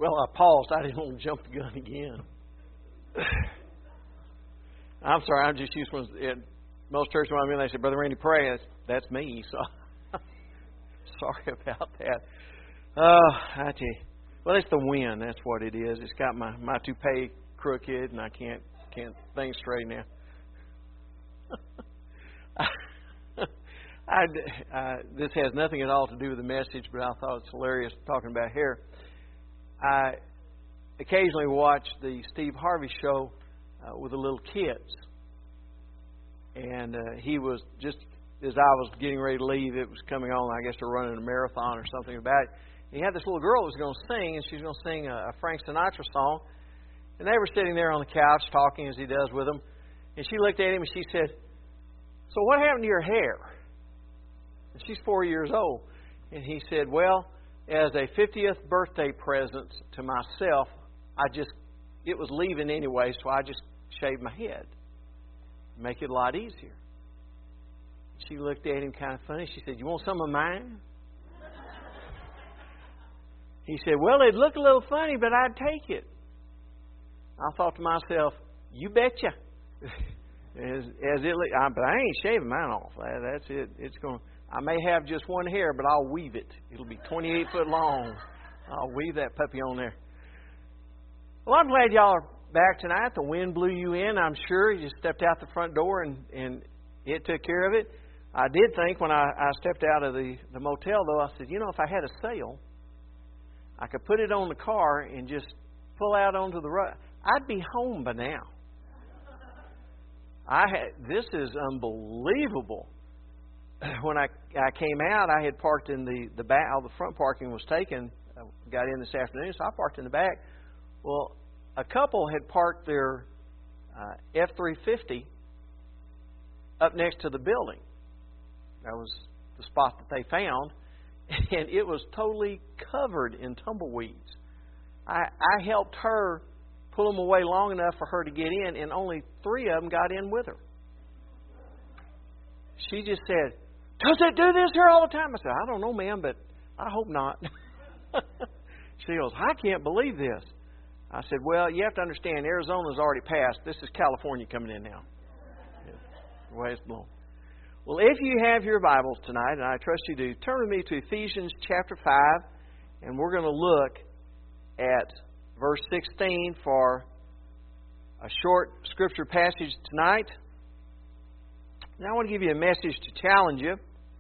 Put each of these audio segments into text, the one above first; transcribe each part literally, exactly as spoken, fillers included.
Well, I paused. I didn't want to jump the gun again. I'm sorry. I'm just used to when most churches when I'm in, they say, "Brother Randy, pray." That's, that's me. So sorry about that. Oh, I tell you. Well, it's the wind. That's what it is. It's got my, my toupee crooked, and I can't can't think straight now. I, I, this has nothing at all to do with the message, but I thought it's hilarious talking about hair. I occasionally watch the Steve Harvey show uh, with the little kids. And uh, he was, just as I was getting ready to leave, it was coming on, I guess they're running a marathon or something about it. And he had this little girl who was going to sing, and she was going to sing a, a Frank Sinatra song. And they were sitting there on the couch talking as he does with them. And she looked at him and she said, "So what happened to your hair?" And she's four years old. And he said, "Well, as a fiftieth birthday present to myself, I just, it was leaving anyway, so I just shaved my head. Make it a lot easier." She looked at him kind of funny. She said, "You want some of mine?" He said, "Well, it'd look a little funny, but I'd take it." I thought to myself, "You betcha." as, as it, I, but I ain't shaving mine off. That's it. It's going. I may have just one hair, but I'll weave it. It'll be twenty-eight foot long. I'll weave that puppy on there. Well, I'm glad y'all are back tonight. The wind blew you in, I'm sure. You just stepped out the front door and, and it took care of it. I did think when I, I stepped out of the, the motel, though, I said, you know, if I had a sail, I could put it on the car and just pull out onto the road. I'd be home by now. I had, this is unbelievable. When I, I came out, I had parked in the, the back. All the front parking was taken. I got in this afternoon, so I parked in the back. Well, a couple had parked their uh, F three fifty up next to the building. That was the spot that they found. And it was totally covered in tumbleweeds. I, I helped her pull them away long enough for her to get in, and only three of them got in with her. She just said, "Does it do this here all the time?" I said, "I don't know, ma'am, but I hope not." She goes, "I can't believe this." I said, "Well, you have to understand, Arizona's already passed. This is California coming in now." The way it's blown. Well, if you have your Bibles tonight, and I trust you do, turn with me to Ephesians chapter five, and we're going to look at verse sixteen for a short scripture passage tonight. Now, I want to give you a message to challenge you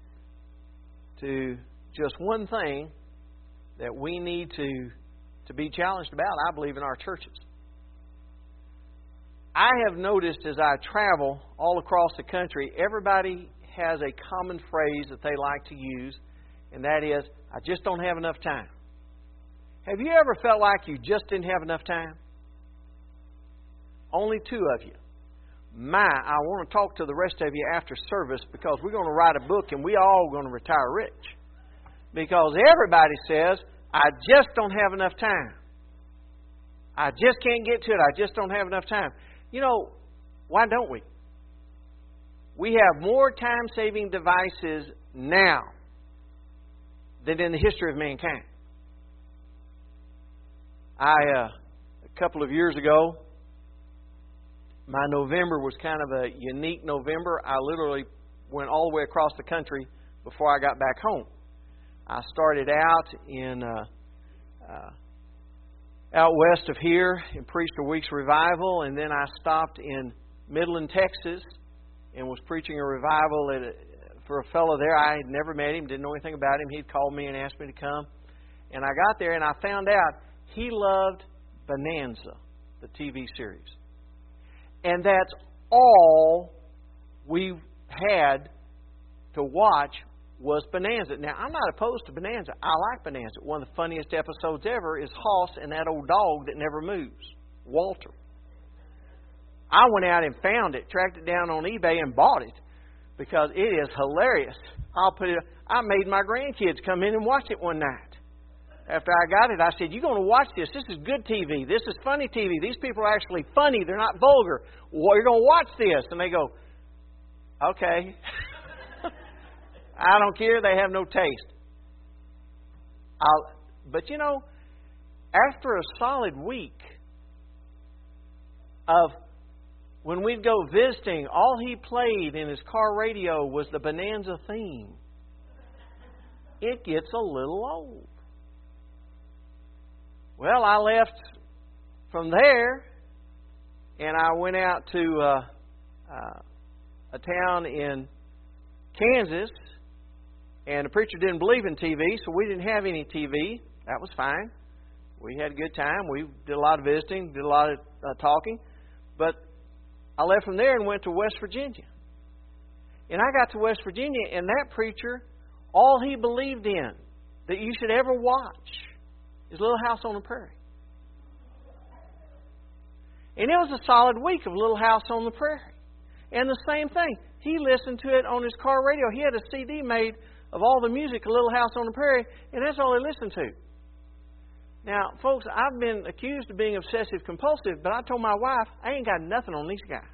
to just one thing that we need to, to be challenged about, I believe, in our churches. I have noticed as I travel all across the country, everybody has a common phrase that they like to use, and that is, "I just don't have enough time." Have you ever felt like you just didn't have enough time? Only two of you. My, I want to talk to the rest of you after service, because we're going to write a book and we all going to retire rich. Because everybody says, "I just don't have enough time. I just can't get to it. I just don't have enough time." You know, why don't we? We have more time-saving devices now than in the history of mankind. I, uh, a couple of years ago, my November was kind of a unique November. I literally went all the way across the country before I got back home. I started out in uh, uh, out west of here and preached a week's revival, and then I stopped in Midland, Texas, and was preaching a revival at a, for a fellow there. I had never met him, didn't know anything about him. He'd called me and asked me to come. And I got there and I found out he loved Bonanza, the T V series. And that's all we had to watch was Bonanza. Now, I'm not opposed to Bonanza. I like Bonanza. One of the funniest episodes ever is Hoss and that old dog that never moves, Walter. I went out and found it, tracked it down on eBay and bought it because it is hilarious. I'll put it. I made my grandkids come in and watch it one night. After I got it, I said, "You're going to watch this. This is good T V. This is funny T V. These people are actually funny. They're not vulgar. Well, you're going to watch this." And they go, "Okay." I don't care. They have no taste. I'll, but, you know, after a solid week of when we'd go visiting, all he played in his car radio was the Bonanza theme. It gets a little old. Well, I left from there, and I went out to uh, uh, a town in Kansas, and the preacher didn't believe in T V, so we didn't have any T V. That was fine. We had a good time. We did a lot of visiting, did a lot of uh, talking. But I left from there and went to West Virginia. And I got to West Virginia, and that preacher, all he believed in that you should ever watch is Little House on the Prairie. And it was a solid week of Little House on the Prairie. And the same thing, he listened to it on his car radio. He had a C D made of all the music of Little House on the Prairie, and that's all he listened to. Now, folks, I've been accused of being obsessive compulsive, but I told my wife, I ain't got nothing on these guys.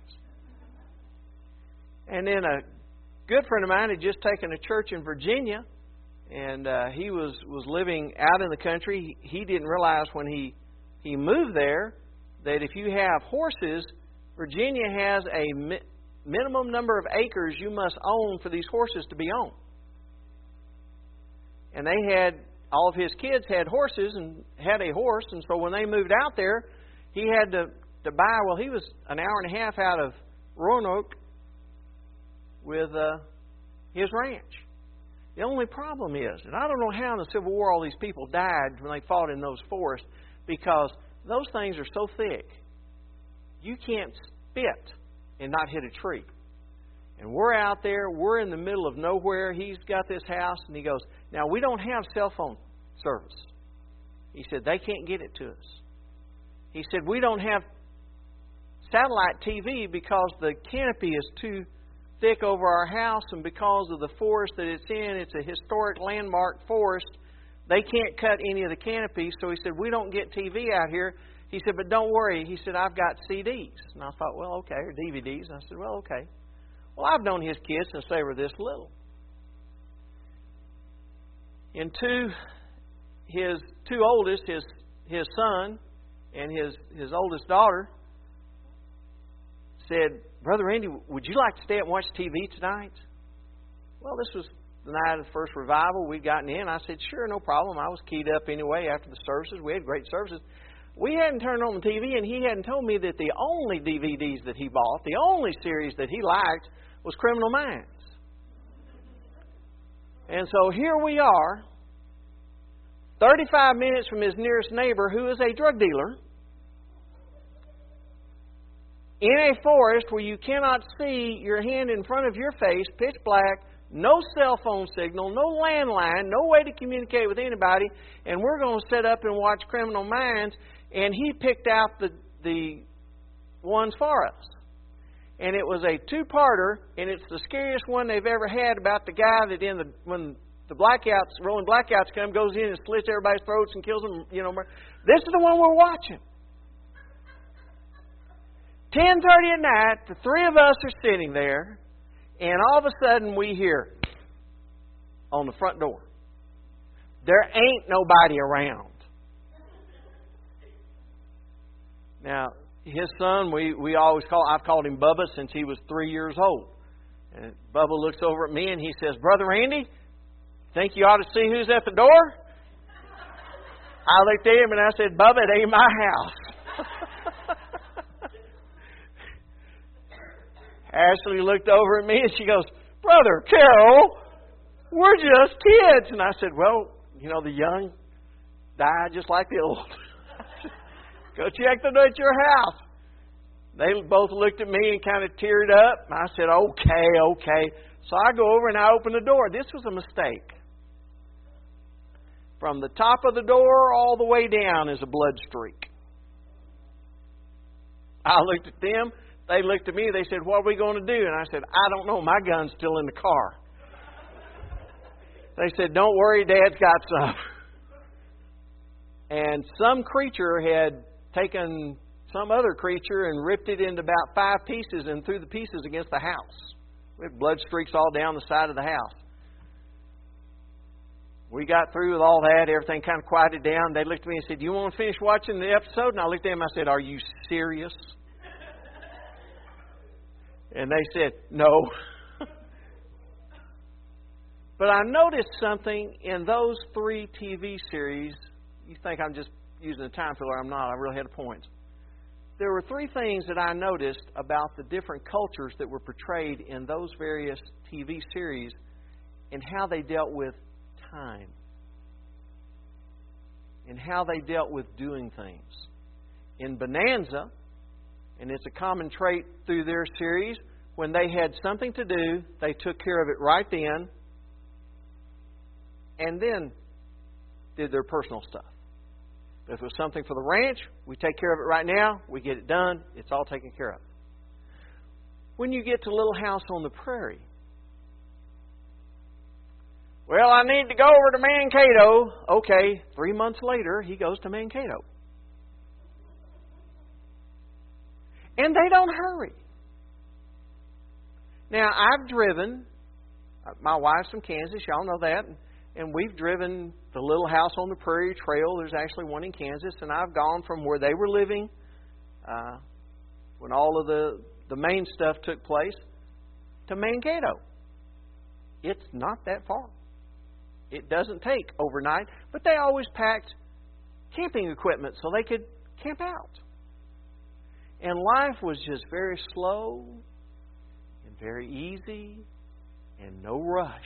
And then a good friend of mine had just taken a church in Virginia, and uh, he was, was living out in the country. He didn't realize when he, he moved there that if you have horses, Virginia has a mi- minimum number of acres you must own for these horses to be owned. And they had, all of his kids had horses and had a horse, and so when they moved out there, he had to, to buy, well, he was an hour and a half out of Roanoke with uh, his ranch. The only problem is, and I don't know how in the Civil War all these people died when they fought in those forests, because those things are so thick, you can't spit and not hit a tree. And we're out there, we're in the middle of nowhere. He's got this house, and he goes, now, we don't have cell phone service. He said, they can't get it to us. He said, we don't have satellite T V because the canopy is too thick over our house, and because of the forest that it's in, it's a historic landmark forest. They can't cut any of the canopy, so he said, we don't get T V out here. He said, but don't worry. He said, I've got C Ds. And I thought, well, okay, or D V Ds. And I said, well, okay. Well, I've known his kids since they were this little. And two, his two oldest, his his son and his, his oldest daughter, said, Brother Randy, would you like to stay and watch T V tonight? Well, this was the night of the first revival. We'd gotten in. I said, sure, no problem. I was keyed up anyway after the services. We had great services. We hadn't turned on the T V, and he hadn't told me that the only D V Ds that he bought, the only series that he liked, was Criminal Minds. And so here we are, thirty-five minutes from his nearest neighbor, who is a drug dealer, in a forest where you cannot see your hand in front of your face, pitch black, no cell phone signal, no landline, no way to communicate with anybody, and we're going to sit up and watch Criminal Minds, and he picked out the, the ones for us. And it was a two-parter, and it's the scariest one they've ever had about the guy that in the when the blackouts, rolling blackouts come, goes in and slits everybody's throats and kills them. You know, this is the one we're watching. ten thirty at night, the three of us are sitting there, and all of a sudden we hear on the front door, there ain't nobody around. Now, his son, we, we always call, I've called him Bubba since he was three years old. And Bubba looks over at me and he says, Brother Randy, think you ought to see who's at the door? I looked at him and I said, Bubba, it ain't my house. Ashley looked over at me and she goes, Brother Carol, we're just kids. And I said, well, you know, the young die just like the old. Go check them at your house. They both looked at me and kind of teared up. I said, okay, okay. So I go over and I open the door. This was a mistake. From the top of the door all the way down is a blood streak. I looked at them. They looked at me. They said, what are we going to do? And I said, I don't know. My gun's still in the car. They said, don't worry, Dad's got some. And some creature had taken some other creature and ripped it into about five pieces and threw the pieces against the house. We had blood streaks all down the side of the house. we got through with all that. Everything kind of quieted down. They looked at me and said, "Do you want to finish watching the episode?" And I looked at them and I said, "Are you serious?" And they said, "No." But I noticed something in those three T V series. You think I'm just using a time filler. I'm not. I really had a point. There were three things that I noticed about the different cultures that were portrayed in those various T V series and how they dealt with time and how they dealt with doing things. In Bonanza, and it's a common trait through their series, when they had something to do, they took care of it right then and then did their personal stuff. If it was something for the ranch, we take care of it right now, we get it done, it's all taken care of. When you get to Little House on the Prairie, well, I need to go over to Mankato. Okay, three months later, he goes to Mankato. And they don't hurry. Now, I've driven, my wife's from Kansas, y'all know that, and we've driven the Little House on the Prairie Trail. There's actually one in Kansas, and I've gone from where they were living, uh, when all of the, the main stuff took place, to Mankato. It's not that far. It doesn't take overnight, but they always packed camping equipment so they could camp out. And life was just very slow and very easy and no rush.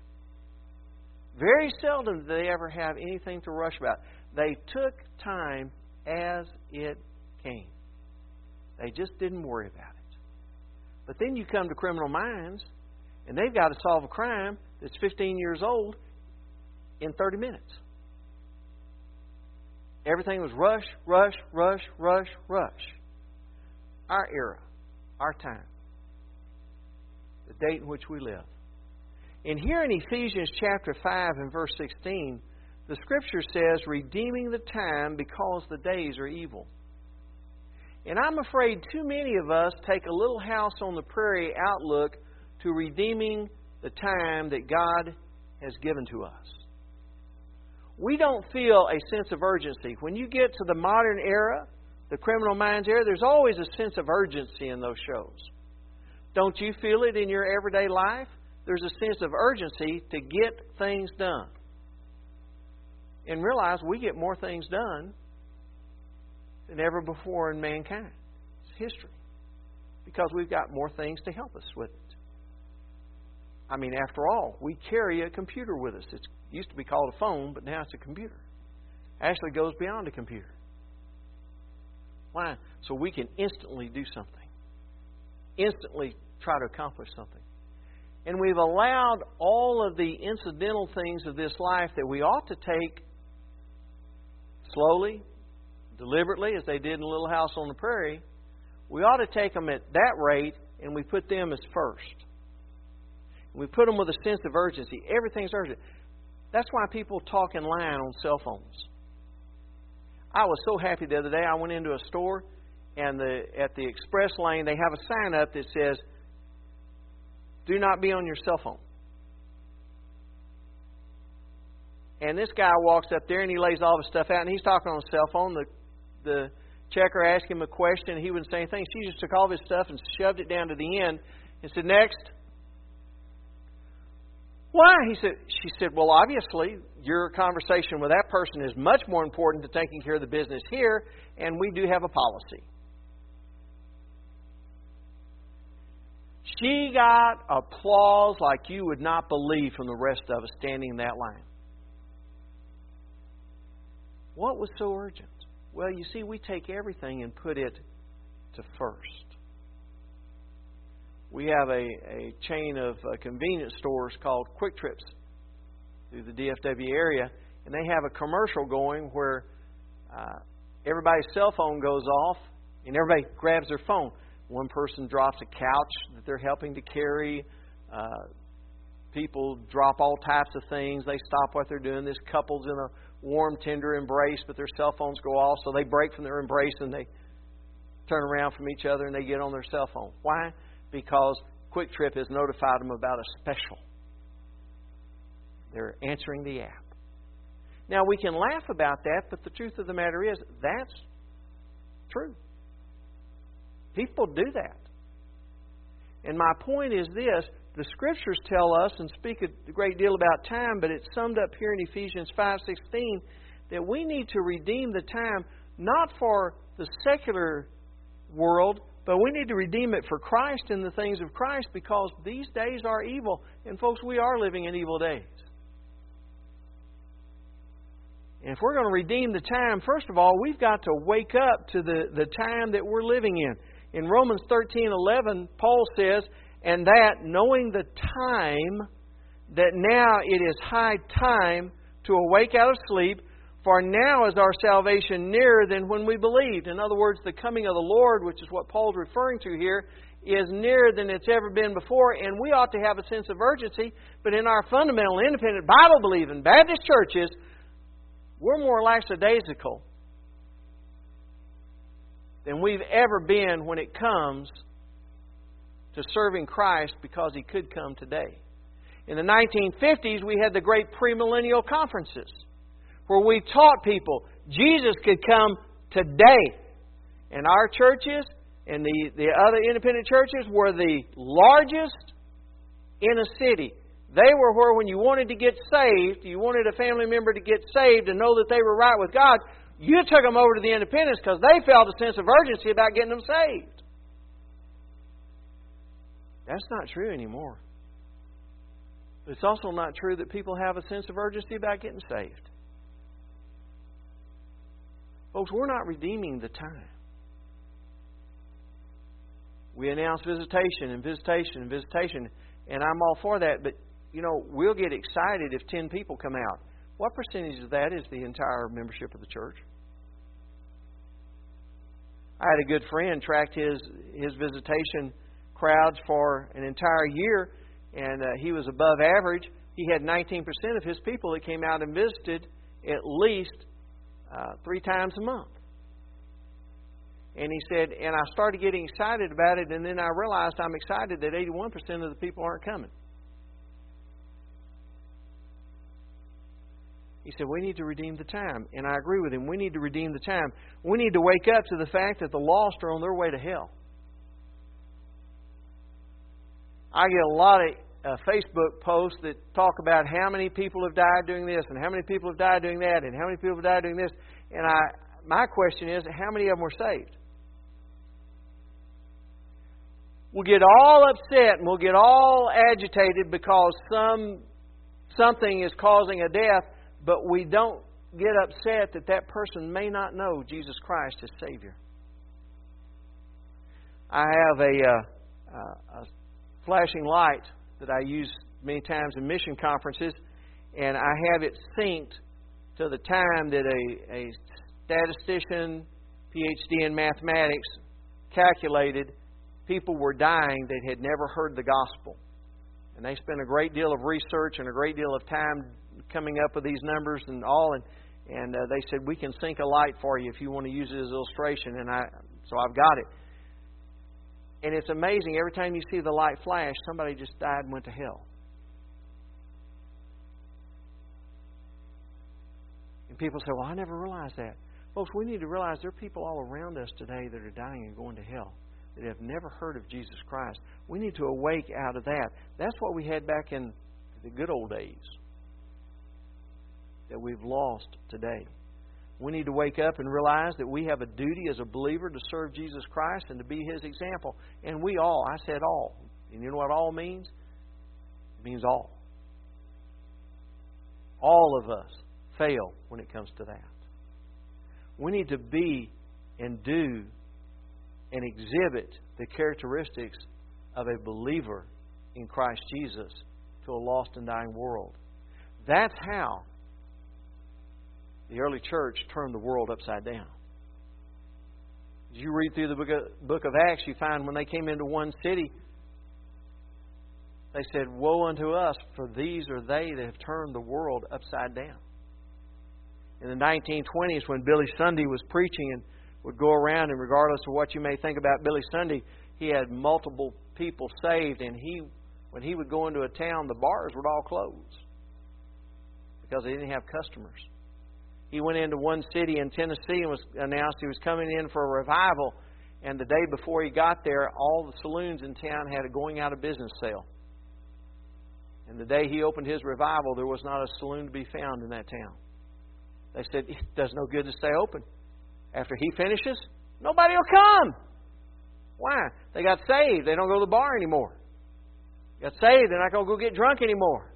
Very seldom did they ever have anything to rush about. They took time as it came. They just didn't worry about it. But then you come to Criminal Minds, and they've got to solve a crime that's fifteen years old in thirty minutes. Everything was rush, rush, rush, rush, rush. Our era, our time, the date in which we live. And here in Ephesians chapter five and verse sixteen, the Scripture says, redeeming the time because the days are evil. And I'm afraid too many of us take a Little House on the Prairie outlook to redeeming the time that God has given to us. We don't feel a sense of urgency. When you get to the modern era, the Criminal Minds era, there's always a sense of urgency in those shows. Don't you feel it in your everyday life? There's a sense of urgency to get things done. And realize we get more things done than ever before in mankind. It's history. Because we've got more things to help us with it. I mean, after all, we carry a computer with us. It used to be called a phone, but now it's a computer. It actually goes beyond a computer. Why? So we can instantly do something. Instantly try to accomplish something. And we've allowed all of the incidental things of this life that we ought to take slowly, deliberately, as they did in Little House on the Prairie. We ought to take them at that rate, and we put them as first. We put them with a sense of urgency. Everything's urgent. That's why people talk in line on cell phones. I was so happy the other day. I went into a store, and the at the express lane, they have a sign up that says, do not be on your cell phone. And this guy walks up there and he lays all the stuff out and he's talking on his cell phone. The the checker asked him a question and he wouldn't say anything. She just took all of his stuff and shoved it down to the end and said, next. Why? He said. She said, well, obviously, your conversation with that person is much more important to taking care of the business here, and we do have a policy. She got applause like you would not believe from the rest of us standing in that line. What was so urgent? Well, you see, we take everything and put it to first. We have a, a chain of uh, convenience stores called Quick Trips through the D F W area, and they have a commercial going where uh, everybody's cell phone goes off and everybody grabs their phone. One person drops a couch that they're helping to carry. Uh, people drop all types of things. They stop what they're doing. This couple's in a warm, tender embrace, but their cell phones go off, so they break from their embrace and they turn around from each other and they get on their cell phone. Why? Because Quick Trip has notified them about a special. They're answering the app. Now, we can laugh about that, but the truth of the matter is, that's true. People do that. And my point is this, the Scriptures tell us and speak a great deal about time, but it's summed up here in Ephesians five sixteen, that we need to redeem the time not for the secular world, but we need to redeem it for Christ and the things of Christ, because these days are evil. And folks, we are living in evil days. And if we're going to redeem the time, first of all, we've got to wake up to the, the time that we're living in. In Romans thirteen eleven, Paul says, and that, knowing the time, that now it is high time to awake out of sleep, for now is our salvation nearer than when we believed. In other words, the coming of the Lord, which is what Paul's referring to here, is nearer than it's ever been before, and we ought to have a sense of urgency. But in our fundamental, independent, Bible-believing Baptist churches, we're more lackadaisical than we've ever been when it comes to serving Christ, because He could come today. In the nineteen fifties, we had the great premillennial conferences where we taught people Jesus could come today. And our churches and the, the other independent churches were the largest in a city. They were where when you wanted to get saved, you wanted a family member to get saved and know that they were right with God, you took them over to the independents because they felt a sense of urgency about getting them saved. That's not true anymore. But it's also not true that people have a sense of urgency about getting saved. Folks, we're not redeeming the time. We announce visitation and visitation and visitation, and I'm all for that, but you know, we'll get excited if ten people come out. What percentage of that is the entire membership of the church? I had a good friend track his his visitation crowds for an entire year, and uh, he was above average. He had nineteen percent of his people that came out and visited at least uh, three times a month. And he said, and I started getting excited about it, and then I realized I'm excited that eighty-one percent of the people aren't coming. He said, we need to redeem the time. And I agree with him. We need to redeem the time. We need to wake up to the fact that the lost are on their way to hell. I get a lot of uh, Facebook posts that talk about how many people have died doing this and how many people have died doing that and how many people have died doing this. And I, my question is, how many of them were saved? We'll get all upset and we'll get all agitated because some something is causing a death, but we don't get upset that that person may not know Jesus Christ as Savior. I have a, uh, uh, a flashing light that I use many times in mission conferences, and I have it synced to the time that a, a statistician, P H D in mathematics, calculated people were dying that had never heard the gospel. And they spent a great deal of research and a great deal of time coming up with these numbers and all, and and uh, they said, we can sync a light for you if you want to use it as an illustration. And I, so I've got it. And it's amazing, every time you see the light flash, somebody just died and went to hell. And people say, well, I never realized that. Folks, we need to realize there are people all around us today that are dying and going to hell, that have never heard of Jesus Christ. We need to awake out of that. That's what we had back in the good old days that we've lost today. We need to wake up and realize that we have a duty as a believer to serve Jesus Christ and to be His example. And we all, I said all. And you know what all means? It means all. All of us fail when it comes to that. We need to be and do and exhibit the characteristics of a believer in Christ Jesus to a lost and dying world. That's how the early church turned the world upside down. As you read through the book of, book of Acts, you find when they came into one city, they said, woe unto us, for these are they that have turned the world upside down. In the nineteen twenties, when Billy Sunday was preaching and would go around, and regardless of what you may think about Billy Sunday, he had multiple people saved, and he, when he would go into a town, the bars would all close because they didn't have customers. he went into one city in Tennessee and was announced he was coming in for a revival. And the day before he got there, all the saloons in town had a going out of business sale. And the day he opened his revival, there was not a saloon to be found in that town. They said, it does no good to stay open. After he finishes, nobody will come. Why? They got saved. They don't go to the bar anymore. Got saved. They're not going to go get drunk anymore.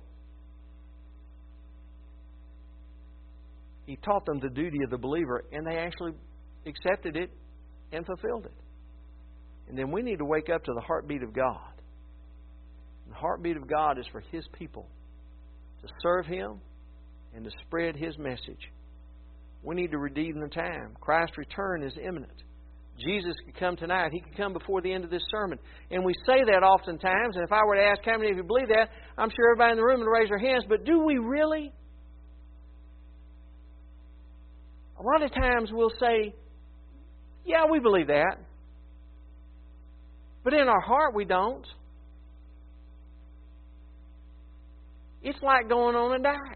He taught them the duty of the believer, and they actually accepted it and fulfilled it. And then we need to wake up to the heartbeat of God. The heartbeat of God is for His people to serve Him and to spread His message. We need to redeem the time. Christ's return is imminent. Jesus could come tonight. He could come before the end of this sermon. And we say that oftentimes, and if I were to ask how many of you believe that, I'm sure everybody in the room would raise their hands, but do we really? A lot of times we'll say, yeah, we believe that. But in our heart we don't. It's like going on a diet.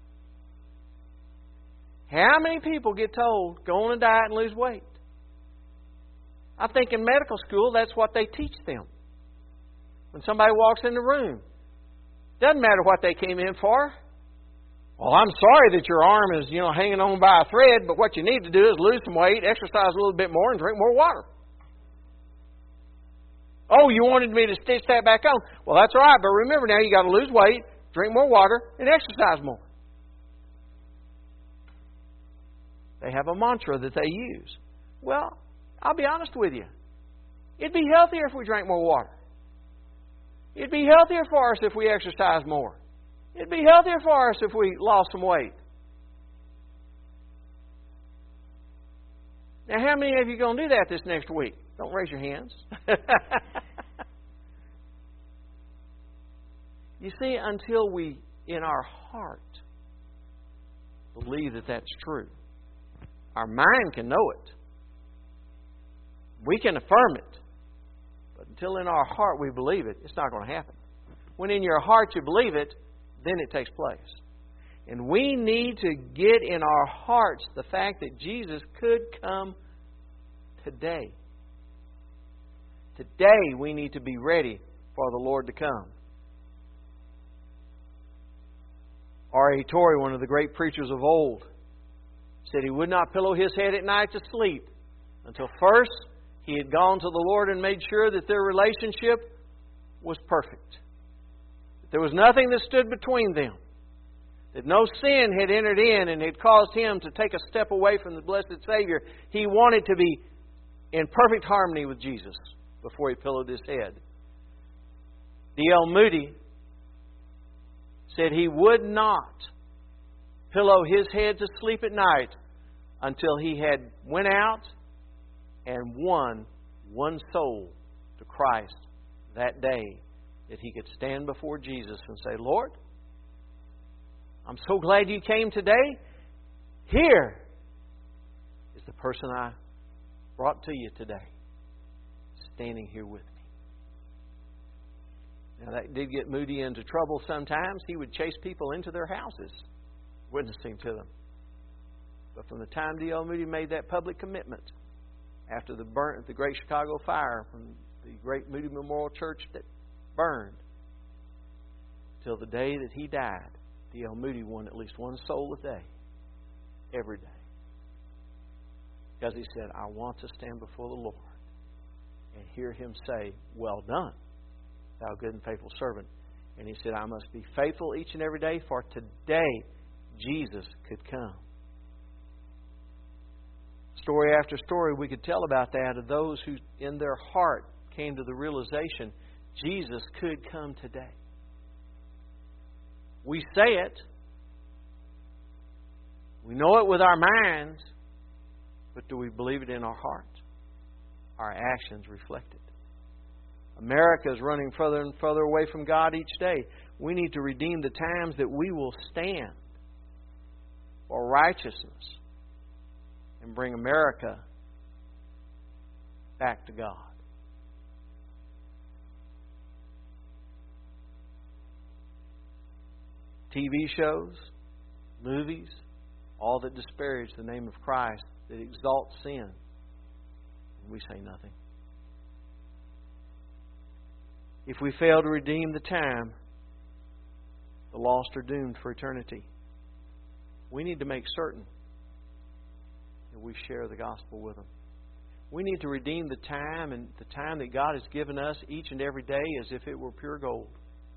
How many people get told, go on a diet and lose weight? I think in medical school, that's what they teach them. When somebody walks in the room, doesn't matter what they came in for. Well, I'm sorry that your arm is, you know, hanging on by a thread, but what you need to do is lose some weight, exercise a little bit more, and drink more water. Oh, you wanted me to stitch that back on? Well, that's all right, but remember now, you got to lose weight, drink more water, and exercise more. They have a mantra that they use. Well, I'll be honest with you. It'd be healthier if we drank more water. It'd be healthier for us if we exercise more. It'd be healthier for us if we lost some weight. Now, how many of you are going to do that this next week? Don't raise your hands. You see, until we, in our heart, believe that that's true, our mind can know it. We can affirm it. But until in our heart we believe it, it's not going to happen. When in your heart you believe it, then it takes place. And we need to get in our hearts the fact that Jesus could come today. Today we need to be ready for the Lord to come. R A Torrey, one of the great preachers of old, said he would not pillow his head at night to sleep until first he had gone to the Lord and made sure that their relationship was perfect. That there was nothing that stood between them. That no sin had entered in and had caused him to take a step away from the blessed Savior. He wanted to be in perfect harmony with Jesus before he pillowed his head. D L Moody said he would not pillow his head to sleep at night until he had went out and won one soul to Christ that day, that he could stand before Jesus and say, Lord, I'm so glad you came today. Here is the person I brought to you today, standing here with me. Now, that did get Moody into trouble sometimes. He would chase people into their houses, witnessing to them. But from the time D L Moody made that public commitment, after the burn, the Great Chicago Fire, from the great Moody Memorial Church that burned, till the day that he died, D L Moody won at least one soul a day, every day. Because he said, I want to stand before the Lord and hear Him say, well done, thou good and faithful servant. And he said, I must be faithful each and every day, for today Jesus could come. Story after story we could tell about that of those who in their heart came to the realization Jesus could come today. We say it. We know it with our minds. But do we believe it in our heart? Our actions reflect it. America is running further and further away from God each day. We need to redeem the times that we will stand for righteousness and bring America back to God. T V shows, movies, all that disparage the name of Christ, that exalt sin. And we say nothing. If we fail to redeem the time, the lost are doomed for eternity. We need to make certain that we share the gospel with them. We need to redeem the time, and the time that God has given us each and every day as if it were pure gold.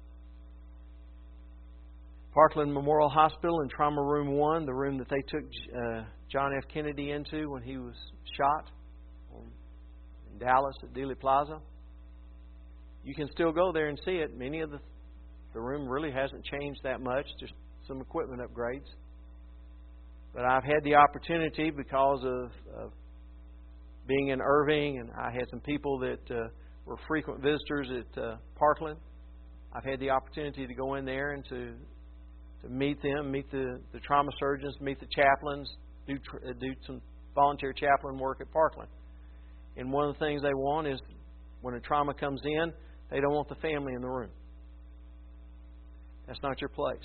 Parkland Memorial Hospital in Trauma Room one, the room that they took uh, John F. Kennedy into when he was shot in Dallas at Dealey Plaza. You can still go there and see it. Many of the the room really hasn't changed that much, just some equipment upgrades. But I've had the opportunity because of, of being in Irving, and I had some people that uh, were frequent visitors at uh, Parkland. I've had the opportunity to go in there and to to meet them, meet the, the trauma surgeons, meet the chaplains, do uh, do some volunteer chaplain work at Parkland. And one of the things they want is when a trauma comes in, they don't want the family in the room. That's not your place.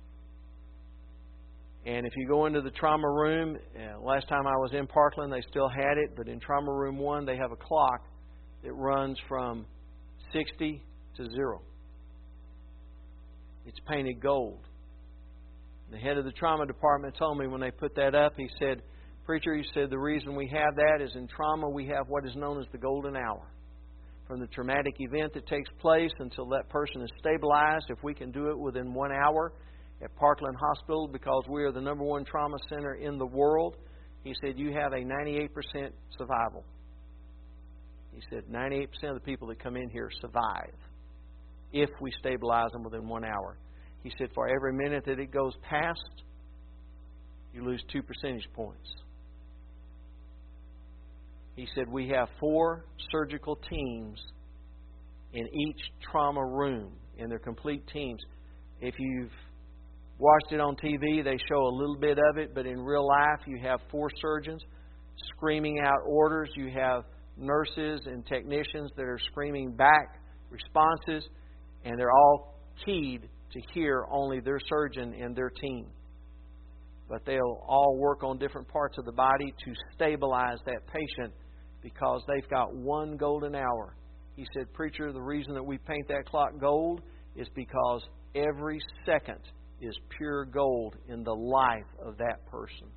And if you go into the trauma room, uh, last time I was in Parkland, they still had it, but in Trauma Room one, they have a clock that runs from sixty to zero. It's painted gold. The head of the trauma department told me when they put that up, he said, "Preacher," he said, "the reason we have that is in trauma we have what is known as the golden hour. From the traumatic event that takes place until that person is stabilized, if we can do it within one hour at Parkland Hospital, because we are the number one trauma center in the world," he said, "you have a ninety-eight percent survival." He said ninety-eight percent of the people that come in here survive if we stabilize them within one hour. He said for every minute that it goes past, you lose two percentage points. He said we have four surgical teams in each trauma room, and they're complete teams. If you've watched it on T V, they show a little bit of it, but in real life you have four surgeons screaming out orders. You have nurses and technicians that are screaming back responses, and they're all keyed to hear only their surgeon and their team. But they'll all work on different parts of the body to stabilize that patient because they've got one golden hour. He said, "Preacher, the reason that we paint that clock gold is because every second is pure gold in the life of that person.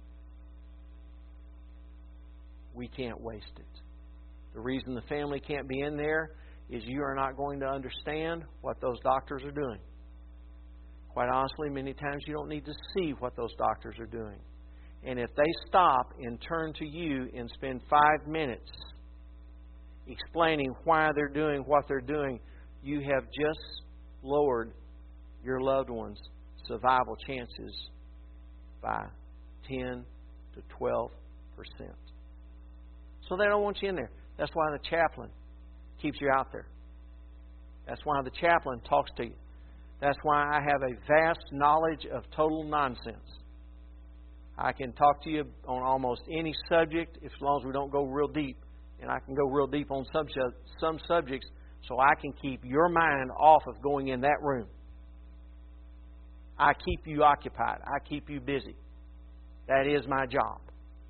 We can't waste it." The reason the family can't be in there is you are not going to understand what those doctors are doing. Quite honestly, many times you don't need to see what those doctors are doing. And if they stop and turn to you and spend five minutes explaining why they're doing what they're doing, you have just lowered your loved one's survival chances by ten to twelve percent. So they don't want you in there. That's why the chaplain keeps you out there. That's why the chaplain talks to you. That's why I have a vast knowledge of total nonsense. I can talk to you on almost any subject as long as we don't go real deep. And I can go real deep on some, some subjects so I can keep your mind off of going in that room. I keep you occupied. I keep you busy. That is my job.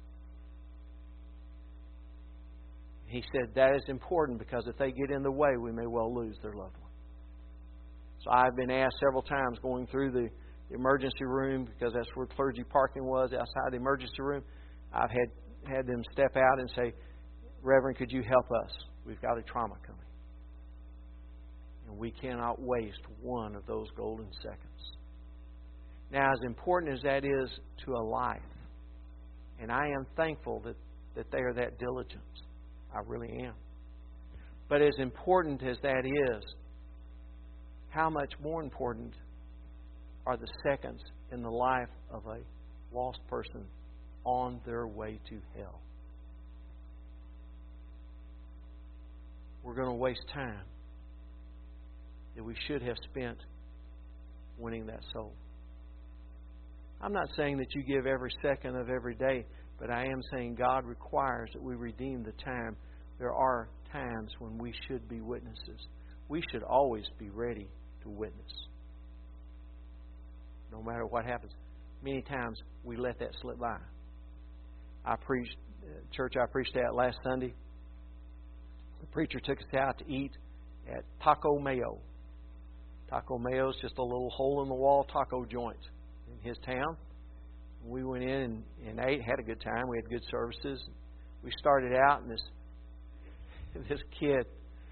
He said that is important because if they get in the way, we may well lose their loved one. So I've been asked several times going through the emergency room, because that's where clergy parking was, outside the emergency room. I've had, had them step out and say, "Reverend, could you help us? We've got a trauma coming." And we cannot waste one of those golden seconds. Now, as important as that is to a life, and I am thankful that, that they are that diligent. I really am. But as important as that is, how much more important are the seconds in the life of a lost person on their way to hell? We're going to waste time that we should have spent winning that soul. I'm not saying that you give every second of every day, but I am saying God requires that we redeem the time. There are times when we should be witnesses. We should always be ready to witness, no matter what happens. many times we let that slip by. I preached, uh, church I preached at last Sunday. The preacher took us out to eat at Taco Mayo. Taco Mayo is just a little hole-in-the-wall taco joint in his town. We went in and, and ate, had a good time. We had good services. We started out, and this this kid,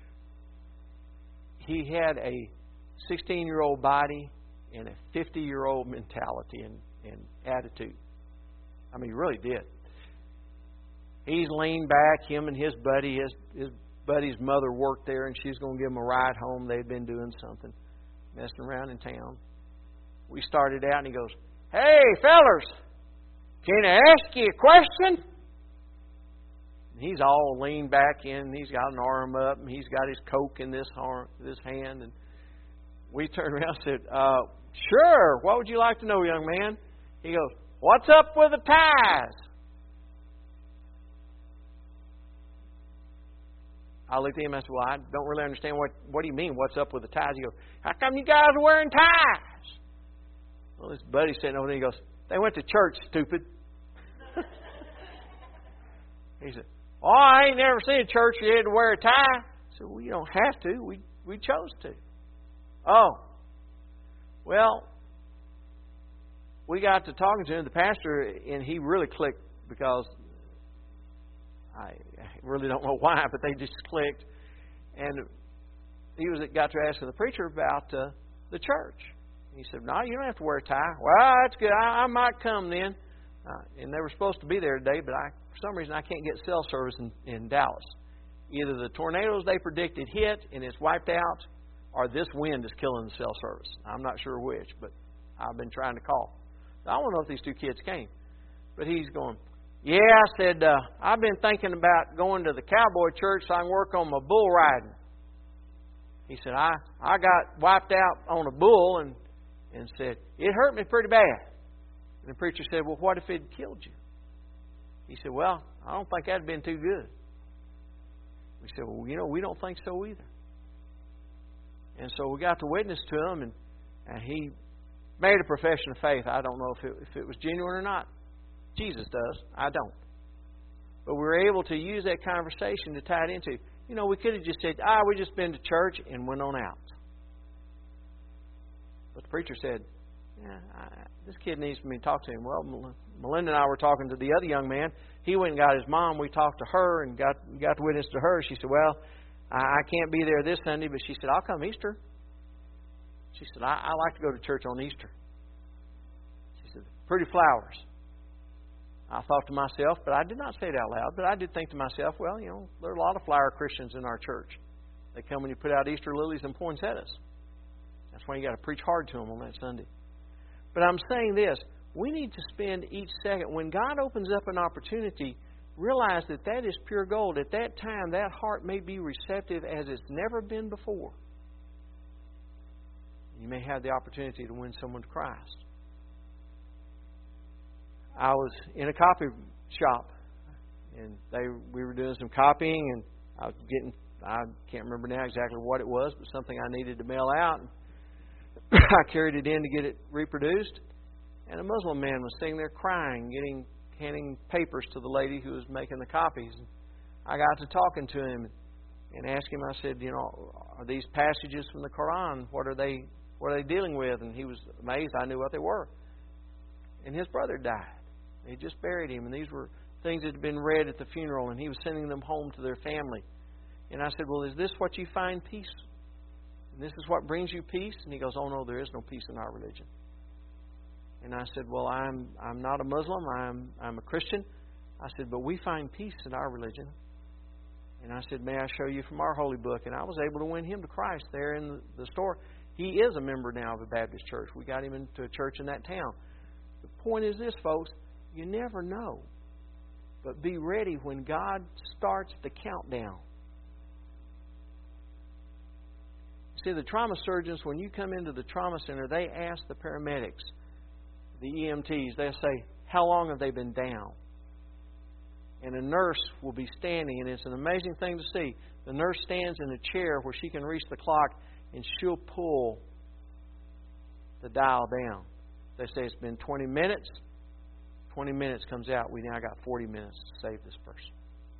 he had a sixteen-year-old body and a fifty-year-old mentality and, and attitude. I mean, he really did. He's leaned back, him and his buddy, his, his buddy's mother worked there, and she's going to give him a ride home. They'd been doing something, messing around in town. We started out, and he goes, "Hey, fellers, can I ask you a question?" And he's all leaned back in, and he's got an arm up, and he's got his Coke in this arm, this hand. And we turned around and said, uh, "Sure, what would you like to know, young man?" He goes, "What's up with the ties?" I looked at him and I said, "Well, I don't really understand what, what do you mean, what's up with the ties?" He goes, "How come you guys are wearing ties?" Well, his buddy's sitting over there, he goes, "They went to church, stupid." He said, "Oh, I ain't never seen a church you had to wear a tie." I said, "Well, you don't have to. We we chose to." Oh. Well, we got to talking to him, the pastor, and he really clicked because I really don't know why, but they just clicked. And he was got to asking the preacher about uh, the church. He said, "No, you don't have to wear a tie." "Well, that's good. I, I might come then." Uh, and they were supposed to be there today, but I, for some reason I can't get cell service in, in Dallas. Either the tornadoes they predicted hit and it's wiped out, or this wind is killing the cell service. I'm not sure which, but I've been trying to call. So I want to know if these two kids came. But he's going, "Yeah," I said, uh, "I've been thinking about going to the cowboy church so I can work on my bull riding." He said, I, I got wiped out on a bull and, and said, "It hurt me pretty bad." And the preacher said, "Well, what if it killed you?" He said, "Well, I don't think that'd been too good." We said, "Well, you know, we don't think so either." And so we got to witness to him, and, and he made a profession of faith. I don't know if it, if it was genuine or not. Jesus does. I don't. But we were able to use that conversation to tie it into. You know, we could have just said, "Ah, we just been to church," and went on out. But the preacher said, "Yeah, I, this kid needs me to talk to him." Well, Melinda and I were talking to the other young man. He went and got his mom. We talked to her and got got to witness to her. She said, "Well, I, I can't be there this Sunday," but she said, "I'll come Easter." She said, I, I like to go to church on Easter." She said, "Pretty flowers." I thought to myself, but I did not say it out loud, but I did think to myself, well, you know, there are a lot of flower Christians in our church. They come when you put out Easter lilies and poinsettias. That's why you got to preach hard to them on that Sunday. But I'm saying this, we need to spend each second, when God opens up an opportunity, realize that that is pure gold. At that time, that heart may be receptive as it's never been before. You may have the opportunity to win someone to Christ. I was in a copy shop, and they we were doing some copying, and I was getting, I can't remember now exactly what it was, but something I needed to mail out. I carried it in to get it reproduced, and a Muslim man was sitting there crying, getting handing papers to the lady who was making the copies. And I got to talking to him and asked him, I said, "You know, are these passages from the Quran? What are they? What are they dealing with?" And he was amazed I knew what they were. And his brother died. They just buried him, and these were things that had been read at the funeral, and he was sending them home to their family. And I said, "Well, is this what you find peace? And this is what brings you peace?" And he goes, "Oh, no, there is no peace in our religion." And I said, "Well, I'm I'm not a Muslim. I'm I'm a Christian." I said, "But we find peace in our religion." And I said, "May I show you from our holy book?" And I was able to win him to Christ there in the, the store. He is a member now of a Baptist church. We got him into a church in that town. The point is this, folks. You never know. But be ready when God starts the countdown. See, the trauma surgeons, when you come into the trauma center, they ask the paramedics, the E M Ts, they'll say, "How long have they been down?" And a nurse will be standing, and it's an amazing thing to see. The nurse stands in a chair where she can reach the clock, and she'll pull the dial down. They say it's been twenty minutes. twenty minutes comes out. We now got forty minutes to save this person.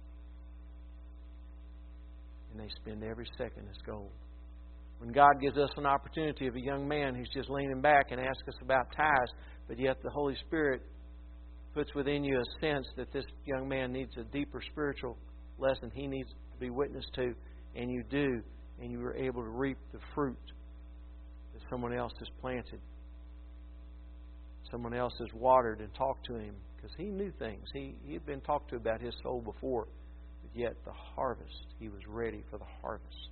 And they spend every second as gold. When God gives us an opportunity of a young man who's just leaning back and asks us about tithes, but yet the Holy Spirit puts within you a sense that this young man needs a deeper spiritual lesson he needs to be witnessed to, and you do, and you are able to reap the fruit that someone else has planted. Someone else has watered and talked to him because he knew things. He, he had been talked to about his soul before, but yet the harvest, he was ready for the harvest.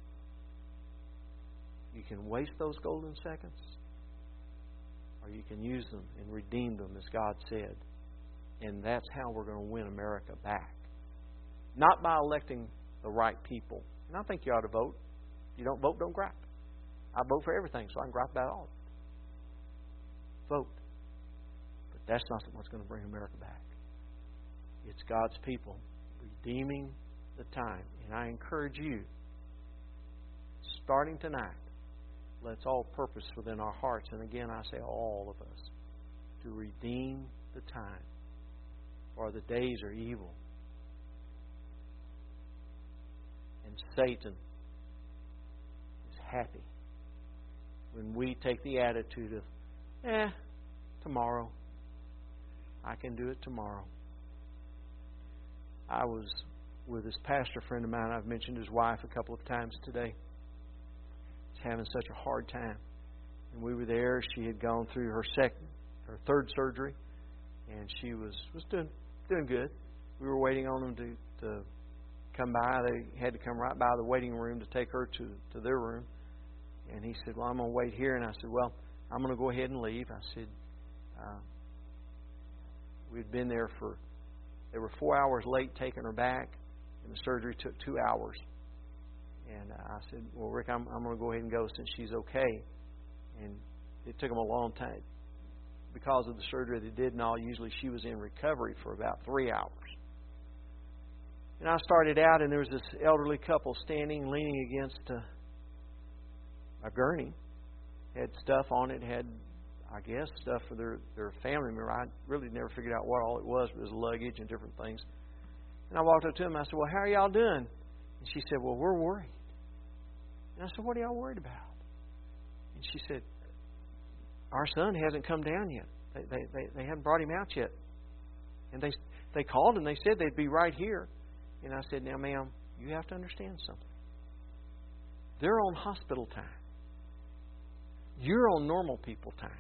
You can waste those golden seconds, or you can use them and redeem them as God said. And that's how we're going to win America back. Not by electing the right people. And I think you ought to vote. If you don't vote, don't gripe. I vote for everything, so I can gripe about all of it. Vote. But that's not what's going to bring America back. It's God's people redeeming the time. And I encourage you, starting tonight, let's all purpose within our hearts, and again I say all of us, to redeem the time, for the days are evil. And Satan is happy when we take the attitude of, eh, tomorrow. I can do it tomorrow. I was with this pastor friend of mine. I've mentioned his wife a couple of times today. He's having such a hard time. And we were there. She had gone through her second, her third surgery, and she was, was doing doing good. We were waiting on them to, to come by. They had to come right by the waiting room to take her to, to their room. And he said, well, I'm going to wait here. And I said, well, I'm going to go ahead and leave. I said, uh, we'd been there for, they were four hours late taking her back, and the surgery took two hours. And I said, well, Rick, I'm, I'm going to go ahead and go since she's okay. And it took them a long time. Because of the surgery they did and all, usually she was in recovery for about three hours. And I started out, and there was this elderly couple standing, leaning against a, a gurney. Had stuff on it, had, I guess, stuff for their, their family member. I really never figured out what all it was, but it was luggage and different things. And I walked up to them, and I said, well, how are y'all doing? And she said, well, we're worried. And I said, what are y'all worried about? And she said, our son hasn't come down yet. They, they, they, they haven't brought him out yet. And they they called and they said they'd be right here. And I said, now, ma'am, you have to understand something. They're on hospital time. You're on normal people time.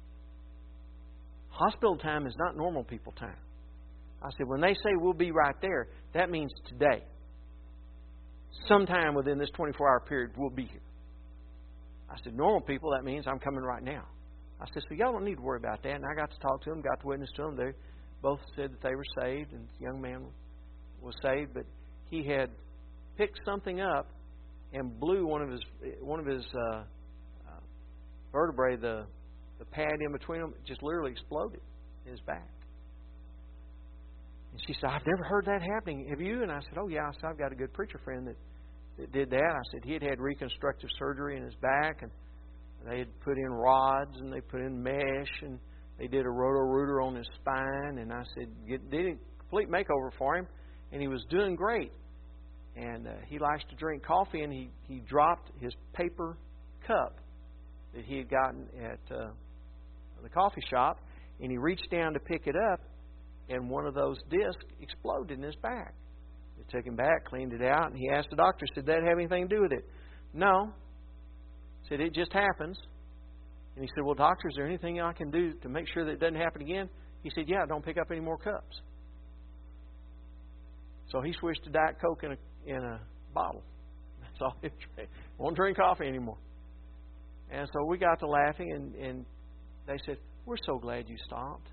Hospital time is not normal people time. I said, when they say we'll be right there, that means today. Sometime within this twenty-four hour period, we'll be here. I said, normal people, that means I'm coming right now. I said, so y'all don't need to worry about that. And I got to talk to them, got to witness to them. They both said that they were saved, and the young man was saved, but he had picked something up and blew one of his one of his uh, uh, vertebrae, the the pad in between them, just literally exploded in his back. And she said, I've never heard that happening. Have you? And I said, oh yeah. I said, I've got a good preacher friend that, that did that. I said he had had reconstructive surgery in his back, and they had put in rods, and they put in mesh, and they did a roto-rooter on his spine. And I said, get, did a complete makeover for him, and he was doing great. And uh, he likes to drink coffee, and he, he dropped his paper cup that he had gotten at uh, the coffee shop, and he reached down to pick it up, and one of those discs exploded in his back. They took him back, cleaned it out, and he asked the doctor, said, did that have anything to do with it? No. He said, it just happens. And he said, well, doctor, is there anything I can do to make sure that it doesn't happen again? He said, yeah, don't pick up any more cups. So he switched to Diet Coke in a, in a bottle. That's all he drank. Won't drink coffee anymore. And so we got to laughing, and, and they said, we're so glad you stopped.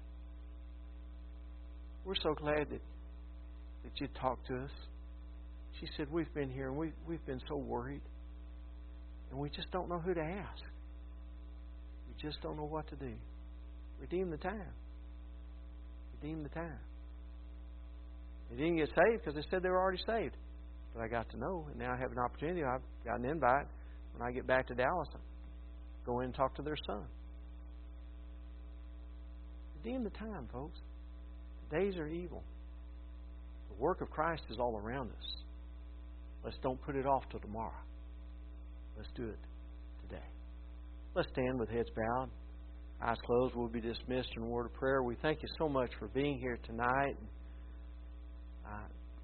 We're so glad that, that you talked to us. She said, we've been here, and we've, we've been so worried. And we just don't know who to ask. We just don't know what to do. Redeem the time. Redeem the time. They didn't get saved because they said they were already saved. But I got to know, and now I have an opportunity. I've got an invite. When I get back to Dallas, I'll go in and talk to their son. Redeem the time, folks. The days are evil. The work of Christ is all around us. Let's don't put it off till tomorrow. Let's do it today. Let's stand with heads bowed, eyes closed. We'll be dismissed in a word of prayer. We thank you so much for being here tonight. I,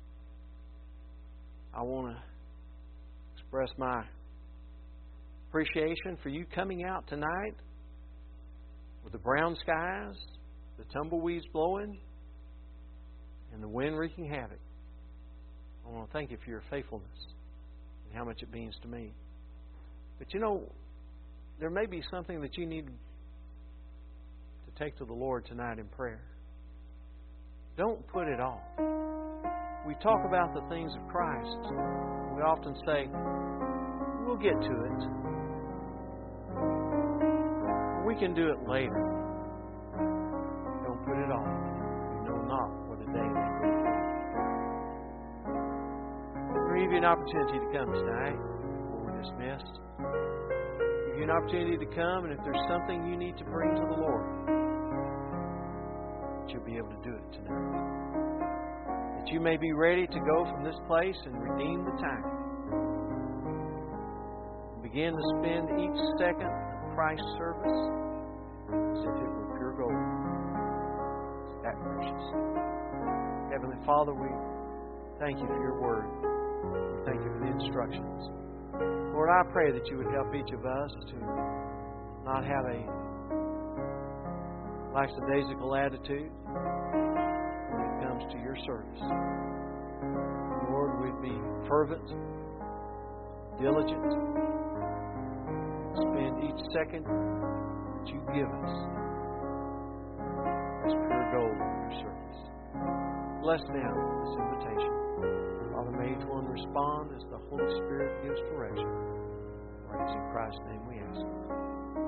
I want to express my appreciation for you coming out tonight with the brown skies, the tumbleweeds blowing, and the wind wreaking havoc. I want to thank you for your faithfulness and how much it means to me. But you know, there may be something that you need to take to the Lord tonight in prayer. Don't put it off. We talk about the things of Christ. We often say, we'll get to it. We can do it later. Don't put it off. You know not what a day may bring. We'll give you an opportunity to come tonight before we're dismissed. Give you an opportunity to come, and if there's something you need to bring to the Lord, that you'll be able to do it tonight. That you may be ready to go from this place and redeem the time. And begin to spend each second of Christ's service as if it were pure gold. It's that precious. Heavenly Father, we thank you for your word. We thank you for the instructions. Lord, I pray that you would help each of us to not have a lackadaisical attitude when it comes to your service. Lord, we'd be fervent, diligent, and spend each second that you give us as pure gold in your service. Bless now this invitation. Father, may each one respond as the Holy Spirit gives direction. For it is in Christ's name we ask.